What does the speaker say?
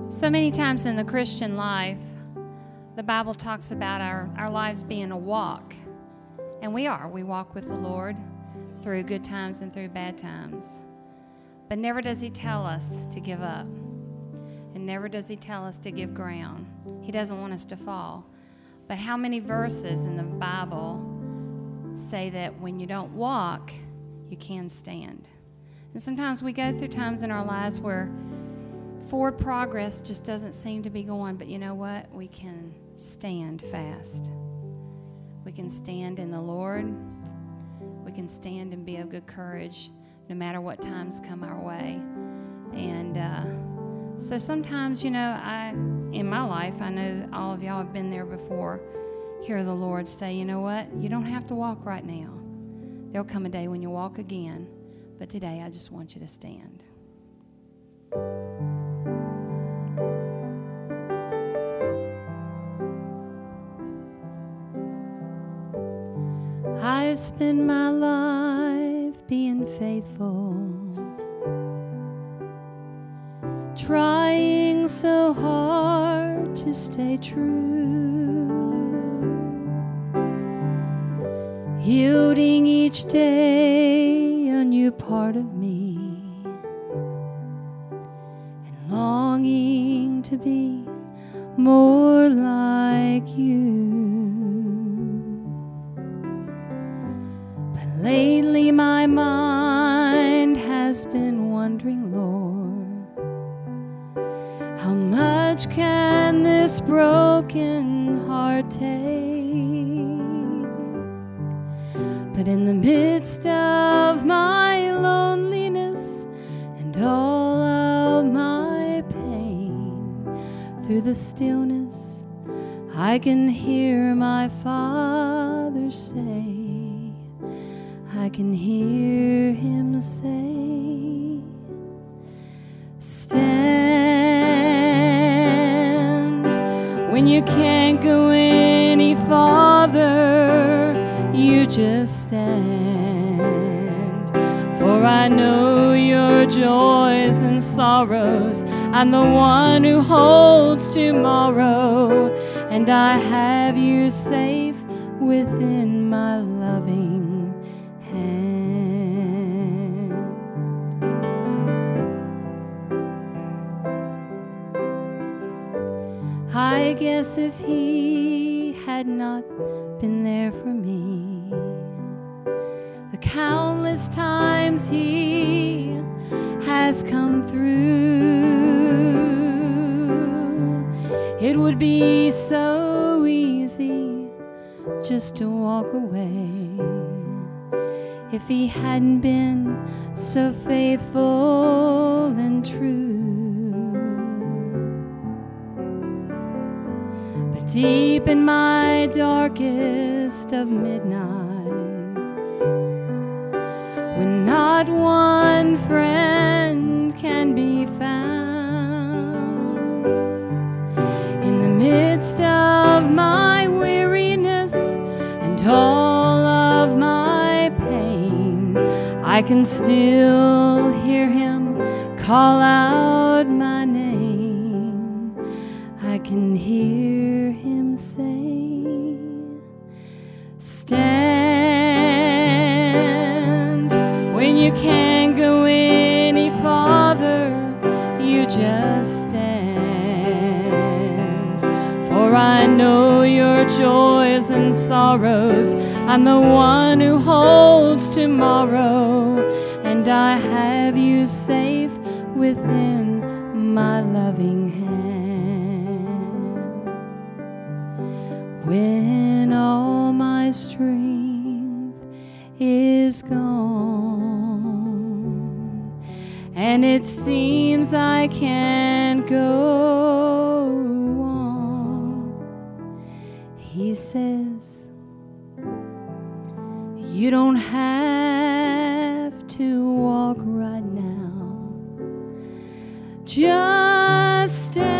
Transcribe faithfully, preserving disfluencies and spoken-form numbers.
So many times in the Christian life, the Bible talks about our, our lives being a walk. And we are. We walk with the Lord through good times and through bad times. But never does He tell us to give up. And never does He tell us to give ground. He doesn't want us to fall. But how many verses in the Bible say that when you don't walk, you can stand? And sometimes we go through times in our lives where forward progress just doesn't seem to be going. But you know what? We can stand fast. We can stand in the Lord. We can stand and be of good courage no matter what times come our way. And uh, so sometimes, you know, I in my life, I know all of y'all have been there before, hear the Lord say, you know what? You don't have to walk right now. There'll come a day when you walk again. But today, I just want you to stand. I've spent my life being faithful, trying so hard to stay true, yielding each day a new part of me, and longing to be more like you. Lately my mind has been wondering, Lord, how much can this broken heart take? But in the midst of my loneliness and all of my pain, through the stillness I can hear my Father say, I can hear Him say, stand. When you can't go any farther, you just stand. For I know your joys and sorrows. I'm the one who holds tomorrow, and I have you safe within my loving I guess if He had not been there for me, the countless times He has come through, it would be so easy just to walk away if He hadn't been so faithful and true. Deep in my darkest of midnights, when not one friend can be found, in the midst of my weariness and all of my pain, I can still hear Him call out my name. I can hear Him say, stand. When you can't go any farther, you just stand. For I know your joys and sorrows. I'm the one who holds tomorrow, and I have you safe within my loving hand. When all my strength is gone, and it seems I can't go on, He says, you don't have to walk right now, just stand.